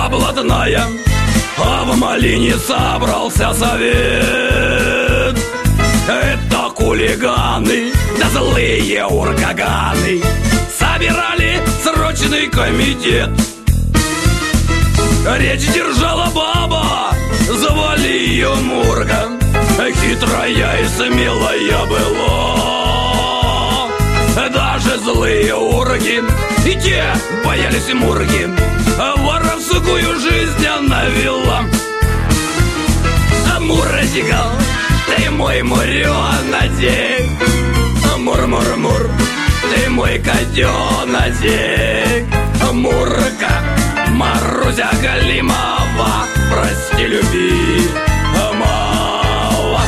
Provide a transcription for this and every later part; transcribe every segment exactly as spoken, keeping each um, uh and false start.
весна блатная, а в малине собрался совет. Это хулиганы, да злые уркаганы собирали срочный комитет. Речь держала баба, звали ее Мурка. Хитрая и смелая была, даже злые урки и те боялись Мурки. Воровскую жизнь она вела. Мурочка, ты мой муреночек, мур-мур-мур, ты мой котеночек. Мурка, Маруся Галимова, прости, люби, мало.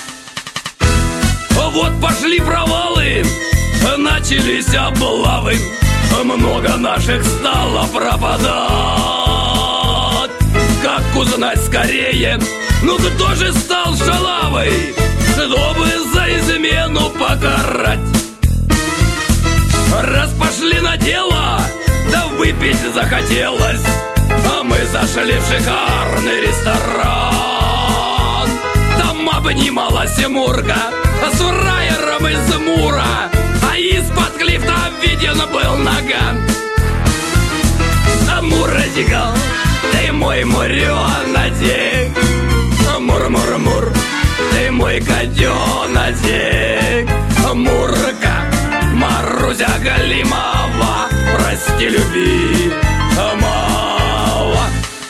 Вот пошли провалы, начались облавы, много наших стало пропадать. Как узнать скорее, ну кто же стал шалавой, чтобы за измену покарать? Раз пошли на дело, да выпить захотелось, а мы зашли в шикарный ресторан. Там обнималась Мурка с фраером из Мура, а из-под лифта виден был наган. Мурочка, ты мой муреночек, мур-мур-мур, ты мой котеночек. Мурка, Маруся Галимова, прости, люби, мало.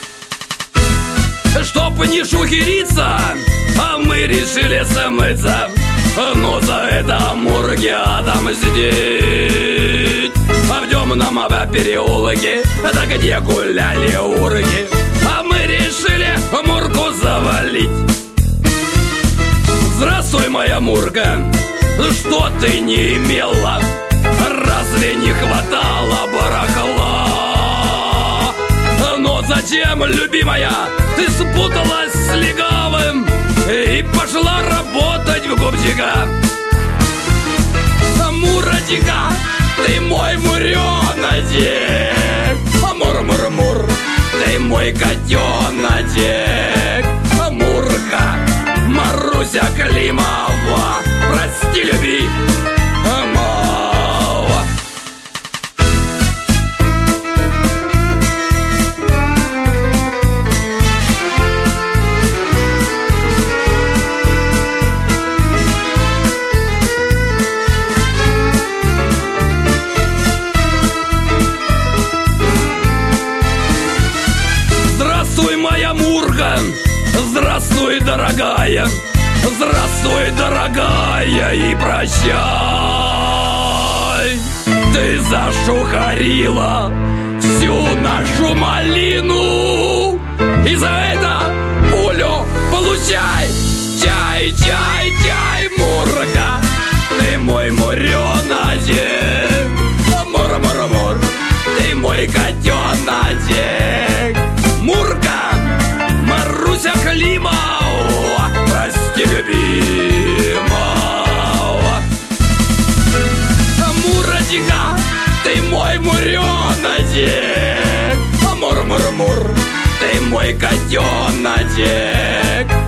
Чтоб не шухериться, а мы решили смыться, но за это Мурке отомстить. А в темном переулке, это где гуляли урки, а мы решили Мурку завалить. Здравствуй, моя Мурка, что ты не имела? Разве не хватало барахла? Но зачем, любимая, ты спуталась с легавым и пошла работать в губчика? Мурочка, ты мой муреночек, мур-мур-мур, ты мой котеночек. Мурка, Маруся Климова, прости, люби, мало. Здравствуй, моя Мурка, здравствуй, дорогая, здравствуй, дорогая, и прощай. Ты зашухарила всю нашу малину, и за это пулю получай. Чай, чай, чай, Мурка, ты мой муреночек, мур-мур-мур, ты мой котеночек. Мурка, Маруся Климова, прости, любимого. Мурочка, ты мой муреночек, мур-мур-мур, ты мой котеночек.